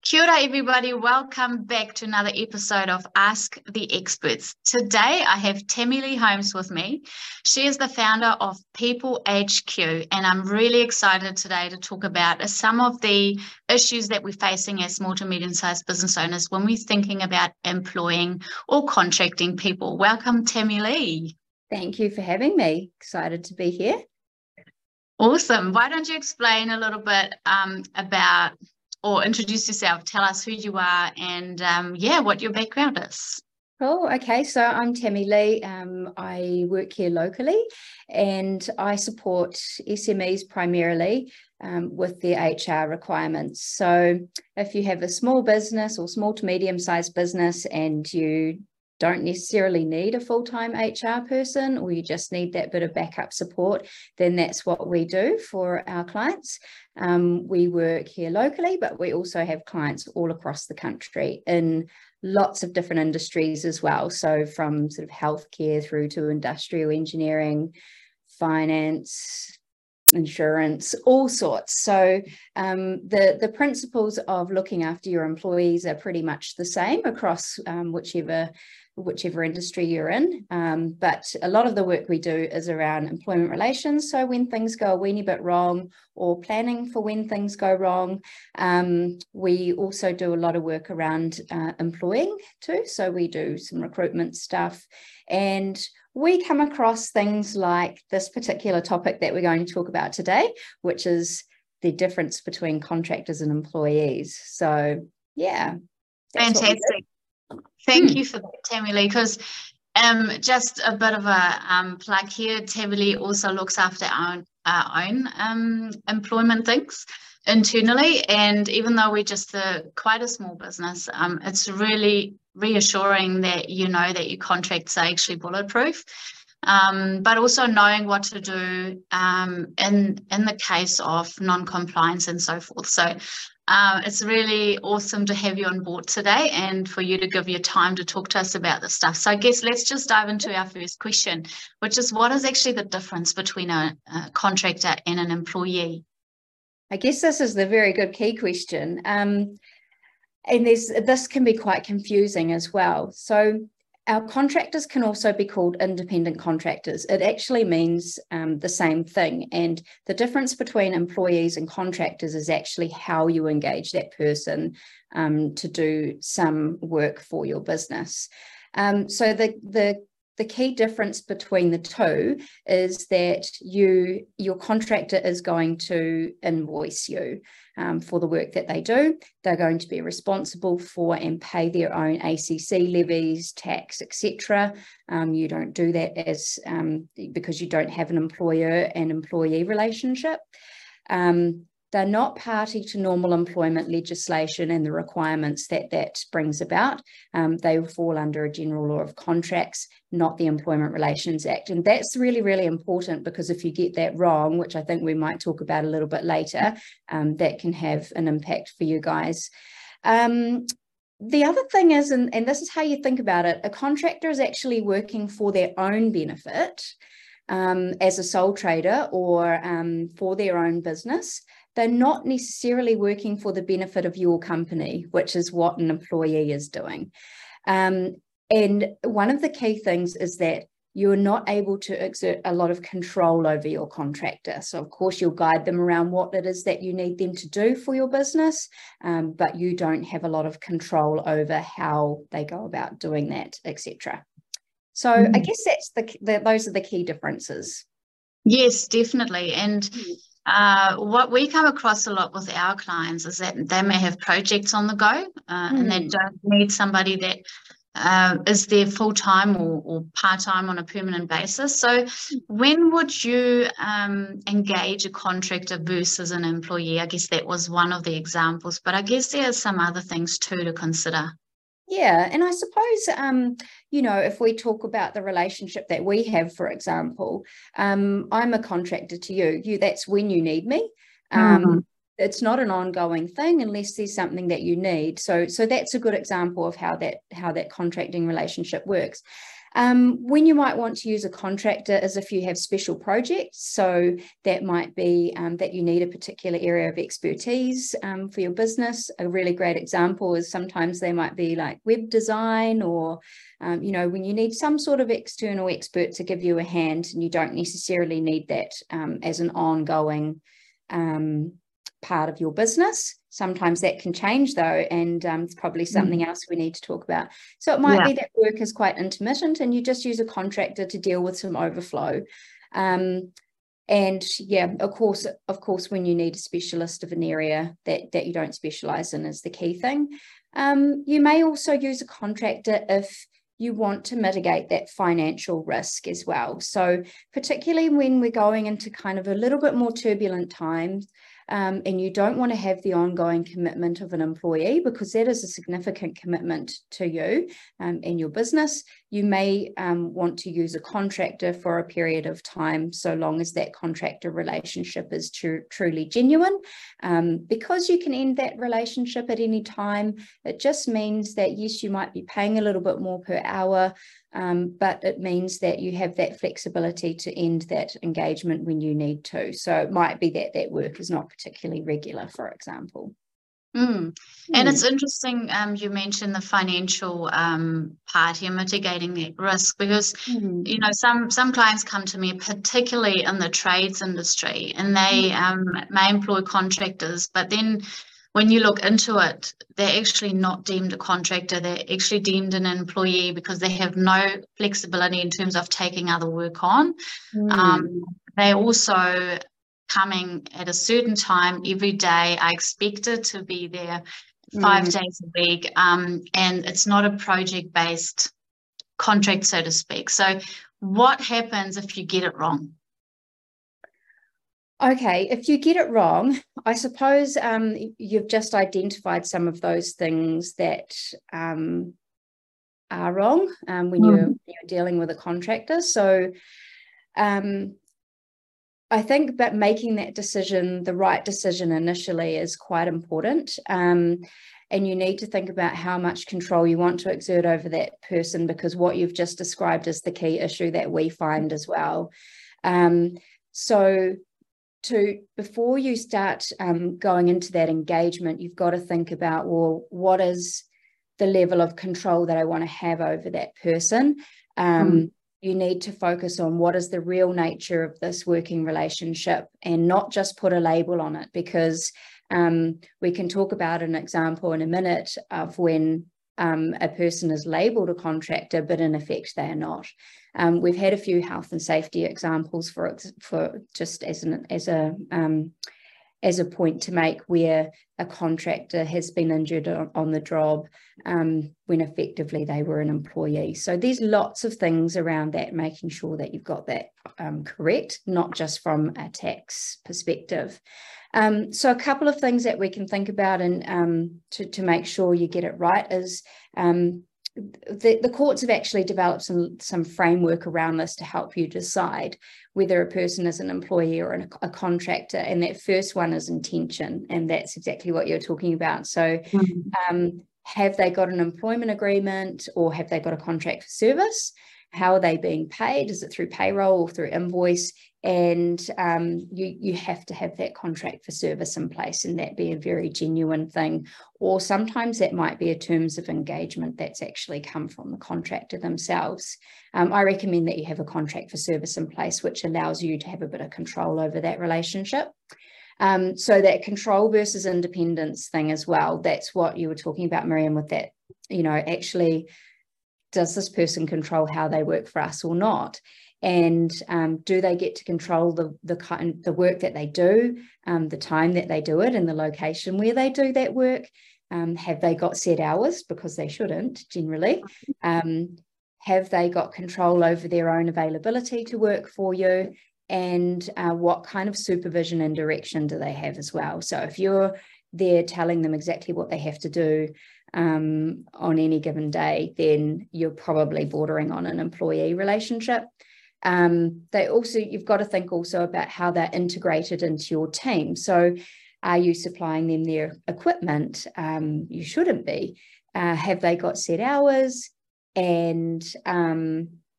Kia ora, everybody. Welcome back to another episode of Ask the Experts. Today, I have Tammy-Lee Holmes with me. She is the founder of People HQ, and I'm really excited today to talk about some of the issues that we're facing as small to medium-sized business owners when we're thinking about employing or contracting people. Welcome, Tammy-Lee. Thank you for having me. Excited to be here. Awesome. Why don't you explain a little bit about or introduce yourself, tell us who you are and what your background is. Cool. Okay, so I'm Tammy-Lee. I work here locally and I support SMEs primarily with their HR requirements. So if you have a small business or small to medium-sized business and you don't necessarily need a full-time HR person, or you just need that bit of backup support, then that's what we do for our clients. We work here locally, but we also have clients all across the country in lots of different industries as well. So from sort of healthcare through to industrial engineering, finance, insurance, all sorts. So the principles of looking after your employees are pretty much the same across whichever industry you're in. But a lot of the work we do is around employment relations. So when things go a weeny bit wrong or planning for when things go wrong, we also do a lot of work around employing too. So we do some recruitment stuff and we come across things like this particular topic that we're going to talk about today, which is the difference between contractors and employees. So yeah. Fantastic. Thank you for that, Tammy-Lee, because just a bit of a plug here, Tammy-Lee also looks after our own employment things internally, and even though we're just quite a small business, it's really reassuring that you know that your contracts are actually bulletproof, but also knowing what to do in the case of non-compliance and so forth. So it's really awesome to have you on board today and for you to give your time to talk to us about this stuff. So I guess let's just dive into our first question, which is what is actually the difference between a contractor and an employee? I guess this is the very good key question. And this can be quite confusing as well. So our contractors can also be called independent contractors. It actually means the same thing. And the difference between employees and contractors is actually how you engage that person to do some work for your business. So the key difference between the two is that your contractor is going to invoice you for the work that they do. They're going to be responsible for and pay their own ACC levies, tax, etc. You don't do that because you don't have an employer and employee relationship. They're not party to normal employment legislation and the requirements that brings about. They will fall under a general law of contracts, not the Employment Relations Act. And that's really, really important because if you get that wrong, which I think we might talk about a little bit later, that can have an impact for you guys. The other thing is, and this is how you think about it, a contractor is actually working for their own benefit as a sole trader or for their own business. They're not necessarily working for the benefit of your company, which is what an employee is doing. And one of the key things is that you're not able to exert a lot of control over your contractor. So of course you'll guide them around what it is that you need them to do for your business, but you don't have a lot of control over how they go about doing that, etc. So I guess that's those are the key differences. Yes, definitely. And what we come across a lot with our clients is that they may have projects on the go and they don't need somebody that is there full-time or part-time on a permanent basis. So when would you engage a contractor versus an employee? I guess that was one of the examples, but I guess there are some other things too to consider. Yeah, and I suppose, if we talk about the relationship that we have, for example, I'm a contractor to you. That's when you need me. It's not an ongoing thing unless there's something that you need. So that's a good example of how that contracting relationship works. When you might want to use a contractor is if you have special projects. So that might be that you need a particular area of expertise for your business. A really great example is sometimes they might be like web design, or when you need some sort of external expert to give you a hand, and you don't necessarily need that as an ongoing part of your business. Sometimes that can change though, and it's probably something else we need to talk about. So it might be that work is quite intermittent and you just use a contractor to deal with some overflow. And yeah, of course, when you need a specialist of an area that you don't specialize in is the key thing. You may also use a contractor if you want to mitigate that financial risk as well. So particularly when we're going into kind of a little bit more turbulent times, and you don't want to have the ongoing commitment of an employee, because that is a significant commitment to you and your business. You may want to use a contractor for a period of time, so long as that contractor relationship is truly genuine. Because you can end that relationship at any time, it just means that, yes, you might be paying a little bit more per hour, but it means that you have that flexibility to end that engagement when you need to. So it might be that that work is not particularly regular, for example. And it's interesting you mentioned the financial part here, mitigating that risk, because some clients come to me, particularly in the trades industry, and they may employ contractors, but then when you look into it, they're actually not deemed a contractor. They're actually deemed an employee because they have no flexibility in terms of taking other work on. They're also coming at a certain time every day. I expected to be there 5 days a week, and it's not a project-based contract, so to speak. So what happens if you get it wrong? Okay, if you get it wrong, I suppose you've just identified some of those things that are wrong when you're dealing with a contractor. So I think that making that decision, the right decision initially, is quite important. And you need to think about how much control you want to exert over that person, because what you've just described is the key issue that we find as well. Before you start going into that engagement, you've got to think about, well, what is the level of control that I want to have over that person? You need to focus on what is the real nature of this working relationship, and not just put a label on it, because we can talk about an example in a minute of when a person is labelled a contractor, but in effect they are not. We've had a few health and safety examples for just as a point to make, where a contractor has been injured on the job when effectively they were an employee. So there's lots of things around that, making sure that you've got that correct, not just from a tax perspective. So a couple of things that we can think about and to make sure you get it right is the courts have actually developed some framework around this to help you decide whether a person is an employee or a contractor. And that first one is intention, and that's exactly what you're talking about. So have they got an employment agreement, or have they got a contract for service? How are they being paid? Is it through payroll or through invoice? And you have to have that contract for service in place, and that be a very genuine thing. Or sometimes that might be a terms of engagement that's actually come from the contractor themselves. I recommend that you have a contract for service in place, which allows you to have a bit of control over that relationship. So that control versus independence thing as well, that's what you were talking about, Miriam, with that, actually, does this person control how they work for us or not? And do they get to control the work that they do, the time that they do it, and the location where they do that work? Have they got set hours? Because they shouldn't generally. Have they got control over their own availability to work for you? And what kind of supervision and direction do they have as well? So if you're there telling them exactly what they have to do on any given day, then you're probably bordering on an employee relationship. You've got to think also about how they're integrated into your team. So are you supplying them their equipment? You shouldn't be. Have they got set hours? And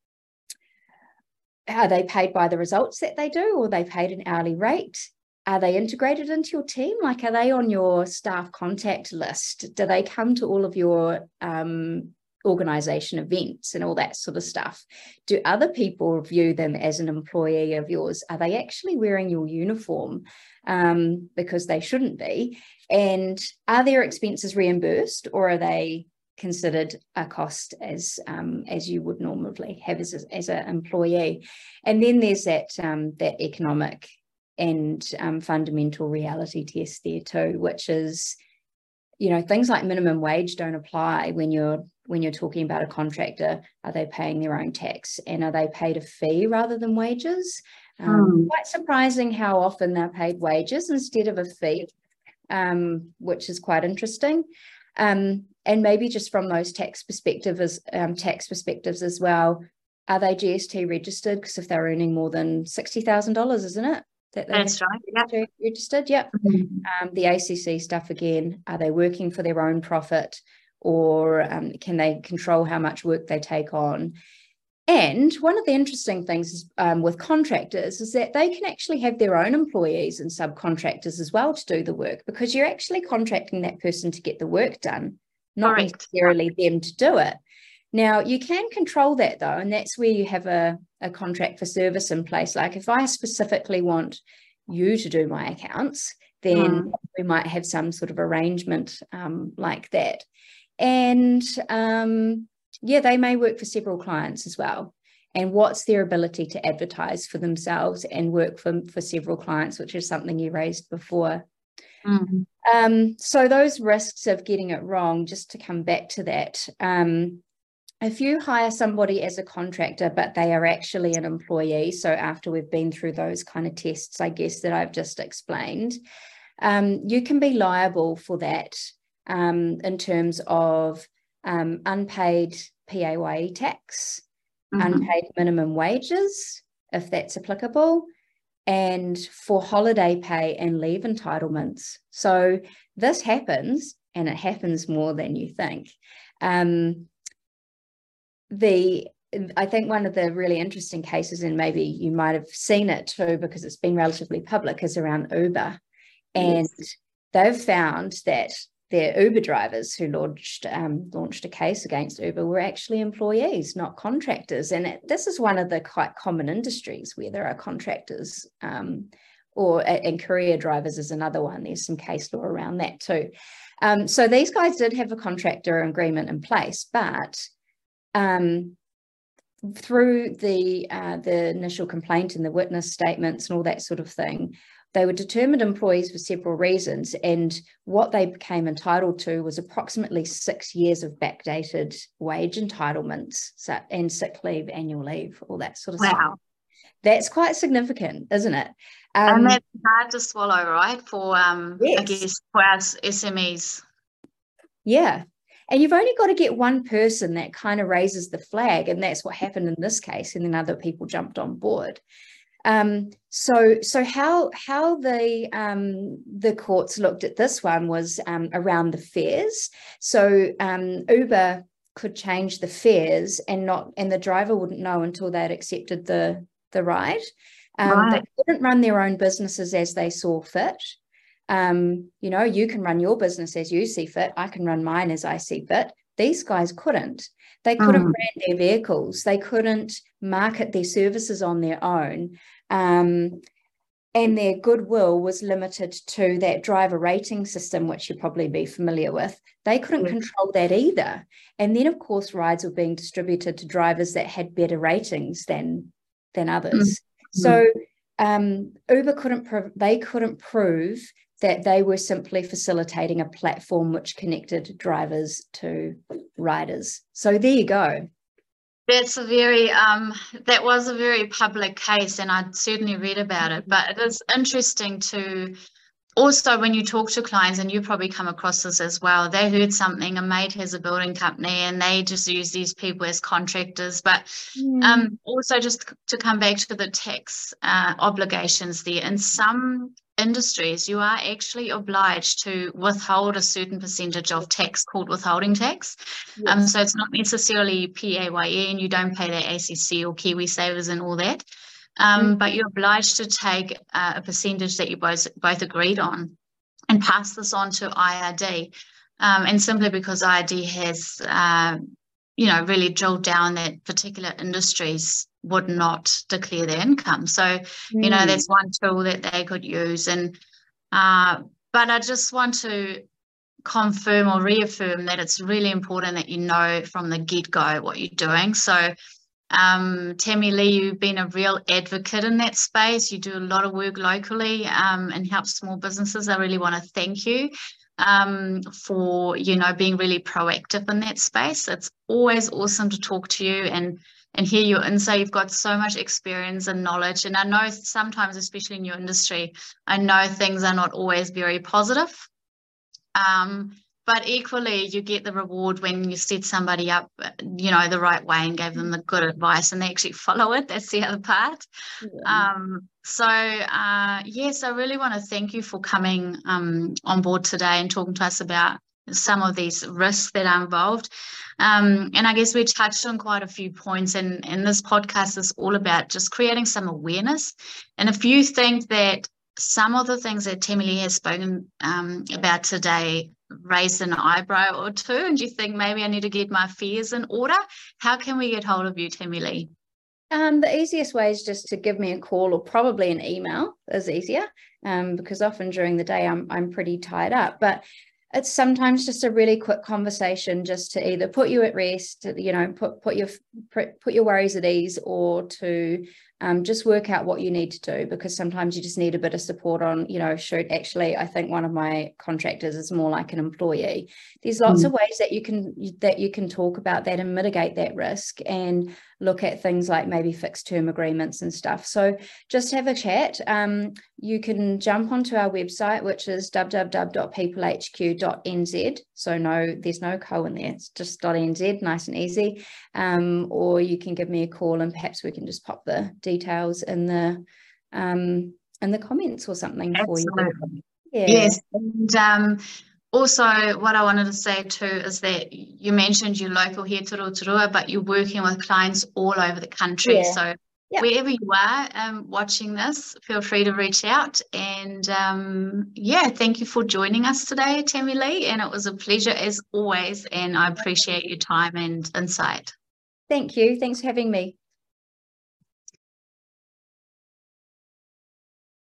are they paid by the results that they do, or are they paid an hourly rate? Are they integrated into your team? Like, are they on your staff contact list? Do they come to all of your organization events and all that sort of stuff? Do other people view them as an employee of yours? Are they actually wearing your uniform because they shouldn't be? And are their expenses reimbursed, or are they considered a cost as you would normally have as an employee? And then there's that economic and fundamental reality test there too, which is, things like minimum wage don't apply when you're talking about a contractor. Are they paying their own tax, and are they paid a fee rather than wages? Quite surprising how often they're paid wages instead of a fee, which is quite interesting. And maybe just from those tax perspectives as well, are they GST registered? Because if they're earning more than $60,000, isn't it? That's right. Yep. Registered. Yep. The ACC stuff again. Are they working for their own profit, or can they control how much work they take on? And one of the interesting things is, with contractors is that they can actually have their own employees and subcontractors as well to do the work, because you're actually contracting that person to get the work done, not necessarily them to do it. Now, you can control that though, and that's where you have a contract for service in place. Like, if I specifically want you to do my accounts, then we might have some sort of arrangement like that. And they may work for several clients as well. And what's their ability to advertise for themselves and work for several clients, which is something you raised before. So those risks of getting it wrong, just to come back to that, if you hire somebody as a contractor, but they are actually an employee, so after we've been through those kind of tests, I guess, that I've just explained, you can be liable for that in terms of unpaid PAYE tax, unpaid minimum wages, if that's applicable, and for holiday pay and leave entitlements. So this happens, and it happens more than you think. I think one of the really interesting cases, and maybe you might have seen it too because it's been relatively public, is around Uber. And they've found that their Uber drivers who launched a case against Uber were actually employees, not contractors. And this is one of the quite common industries where there are contractors, and courier drivers is another one. There's some case law around that too. So these guys did have a contractor agreement in place, but through the initial complaint and the witness statements and all that sort of thing, they were determined employees for several reasons, and what they became entitled to was approximately 6 years of backdated wage entitlements, and sick leave, annual leave, all that sort of stuff. That's quite significant, isn't it? And that's hard to swallow, right? For I guess for us SMEs. Yeah. And you've only got to get one person that kind of raises the flag, and that's what happened in this case, and then other people jumped on board. So how the courts looked at this one was around the fares. So Uber could change the fares and the driver wouldn't know until they'd accepted the ride. They couldn't run their own businesses as they saw fit. You can run your business as you see fit. I can run mine as I see fit. These guys couldn't. They couldn't brand their vehicles. They couldn't market their services on their own. And their goodwill was limited to that driver rating system, which you'll probably be familiar with. They couldn't control that either. And then, of course, rides were being distributed to drivers that had better ratings than others. So Uber couldn't prove that they were simply facilitating a platform which connected drivers to riders. So there you go. That's that was a very public case, and I'd certainly read about it. But it is interesting to also, when you talk to clients, and you probably come across this as well, they heard something, a mate has a building company and they just use these people as contractors. But also, just to come back to the tax obligations there, in some industries, you are actually obliged to withhold a certain percentage of tax called withholding tax. Yes. So it's not necessarily PAYE, and you don't pay that ACC or KiwiSavers and all that. But you're obliged to take a percentage that you both agreed on and pass this on to IRD. And simply because IRD has, really drilled down that particular industries would not declare their income. So, that's one tool that they could use. And but I just want to confirm or reaffirm that it's really important that you know from the get-go what you're doing. So Tammy Lee, you've been a real advocate in that space. You do a lot of work locally and help small businesses. I really want to thank you for being really proactive in that space. It's always awesome to talk to you and hear your insight. You've got so much experience and knowledge, and I know sometimes, especially in your industry, I know things are not always very positive. But equally, you get the reward when you set somebody up, the right way and gave them the good advice and they actually follow it. That's the other part. Yeah. Yes, I really want to thank you for coming on board today and talking to us about some of these risks that are involved. And I guess we touched on quite a few points, and this podcast is all about just creating some awareness. And if you think that some of the things that Tammy Lee has spoken about today raised an eyebrow or two, and you think maybe I need to get my fears in order, how can we get hold of you, Tammy Lee? The easiest way is just to give me a call, or probably an email is easier, because often during the day I'm pretty tied up. But it's sometimes just a really quick conversation, just to either put you at rest, put your worries at ease, or to just work out what you need to do, because sometimes you just need a bit of support on, shoot, actually, I think one of my contractors is more like an employee. There's lots of ways that you can talk about that and mitigate that risk, and look at things like maybe fixed term agreements and stuff. So just have a chat. You can jump onto our website, which is www.peoplehq.nz. So there's no co in there. It's just .nz, nice and easy. Or you can give me a call, and perhaps we can just pop the details in the comments or something. Absolutely. For you. Yeah. Yes. And also, what I wanted to say too is that you mentioned you're local here to Rotorua, but you're working with clients all over the country. Yeah. So wherever you are watching this, feel free to reach out. And thank you for joining us today, Tammy Lee. And it was a pleasure as always. And I appreciate your time and insight. Thank you. Thanks for having me.